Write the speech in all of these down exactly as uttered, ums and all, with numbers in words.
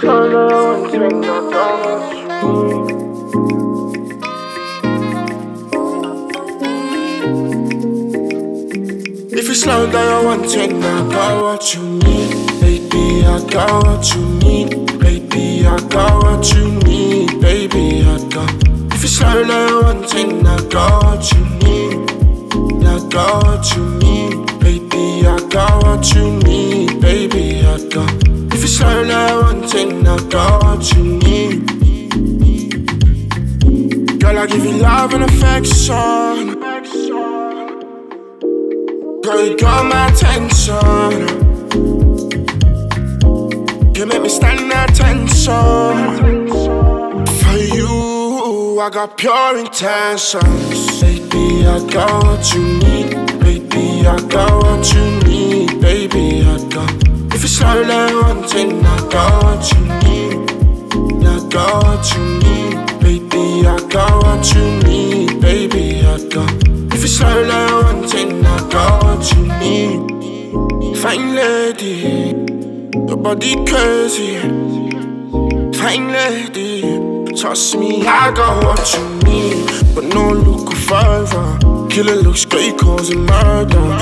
Solo one thing I got you. If you slow down one thing, I got what you need. Baby, I got what you need. Baby, I got what you need. Baby, I got. If you slow down one thing, I got what you need. I got what you need. Baby, I got what you need. Baby, I got. If you slow down one thing, I got what you need. Girl, I give you love and affection. Girl, you got my attention. You make me stand attention. For you, I got pure intentions. Baby, I got what you need. Baby, I got what you need. Baby, I got. If you slow down one thing, I got what you need. I got what you need. Baby, I got what you need. Baby, I got. If you slow down one thing, I got what you need. Fine lady, your body crazy. Fine lady, trust me, I got what you need. But no look further. Killer looks great, causing murder.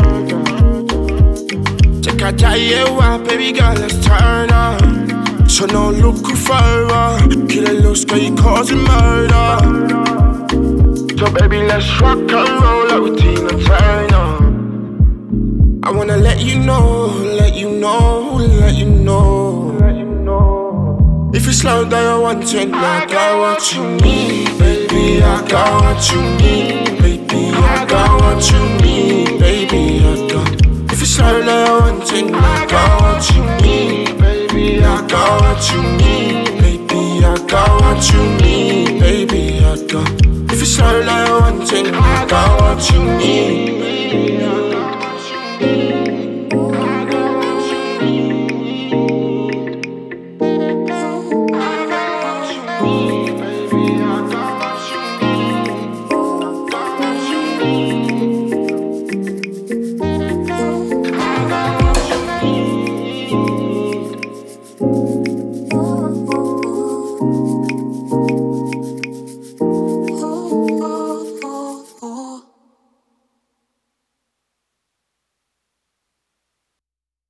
Check out that baby girl, let's turn up. So no look further. Killer looks great, causing murder. So baby, let's rock and roll like we Tina Turner. I wanna let you know, let you know, let you know. If you slow down one thing, I got what you need. Baby, I got what you need. Baby, I got what you need. Baby, I got. If you slow down one thing, I got what you need. Baby, I got what you need. Baby, I got what you need. Baby, I got. If you slow down one thing, I got what you need. Baby, I got